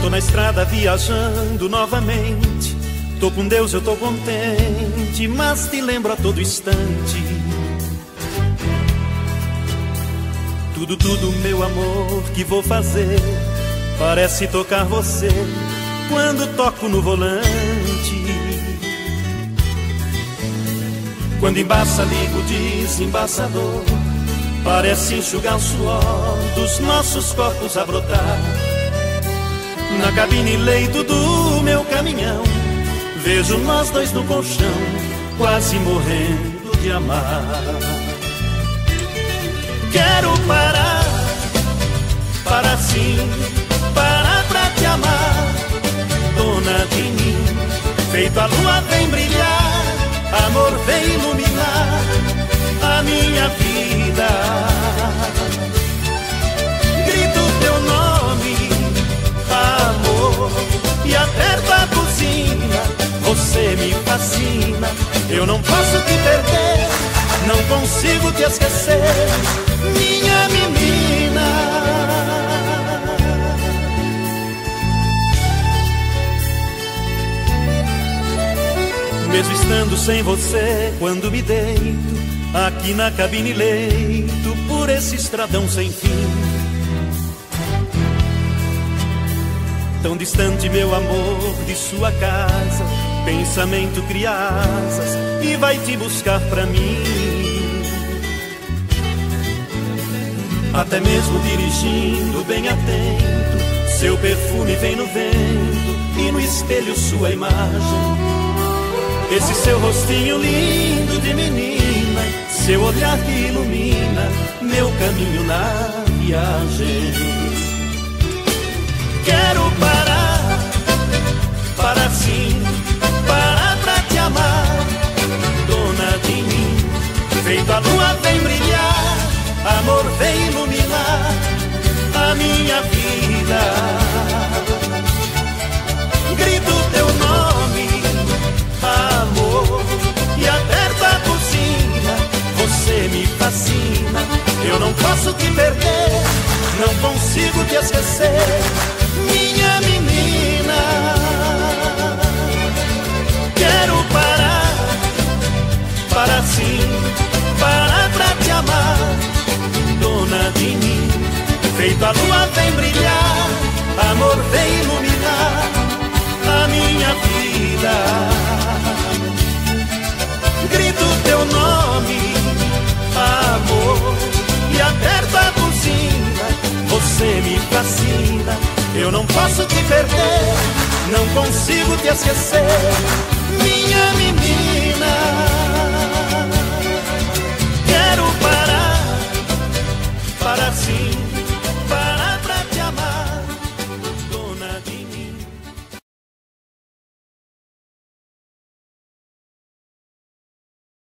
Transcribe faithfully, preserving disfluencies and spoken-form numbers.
na estrada viajando novamente. Tô com Deus, eu tô contente, mas te lembro a todo instante. Tudo, tudo, meu amor, que vou fazer parece tocar você quando toco no volante. Quando embaça, ligo o desembaçador, parece enxugar o suor dos nossos corpos a brotar. Na cabine leito do meu caminhão, vejo nós dois no colchão, quase morrendo de amar. Quero parar, parar sim, parar pra te amar, dona de mim. Feito a lua vem brilhar, amor vem iluminar a minha vida. Grito teu nome, amor, e aperto a cozinha. Você me fascina, eu não posso te perder, não consigo te esquecer, minha menina. Mesmo estando sem você, quando me deito aqui na cabine leito por esse estradão sem fim, tão distante, meu amor, de sua casa, pensamento cria asas e vai te buscar pra mim. Até mesmo dirigindo bem atento, seu perfume vem no vento e no espelho sua imagem. Esse seu rostinho lindo de menina, seu olhar que ilumina meu caminho na viagem. Quero parar, parar sim, parar pra te amar, dona de mim. Feito a lua vem brilhar, amor vem iluminar a minha vida. Grito teu nome, amor, e aperto a cozinha. Você me fascina, eu não posso te perder, não consigo te esquecer, minha menina. Quero parar, parar sim, parar pra te amar, dona de mim. Feito a lua vem brilhar, amor vem iluminar a minha vida. Grito teu nome, amor, e aperto a cozinha. Você me fascina, eu não posso te perder, não consigo te esquecer, minha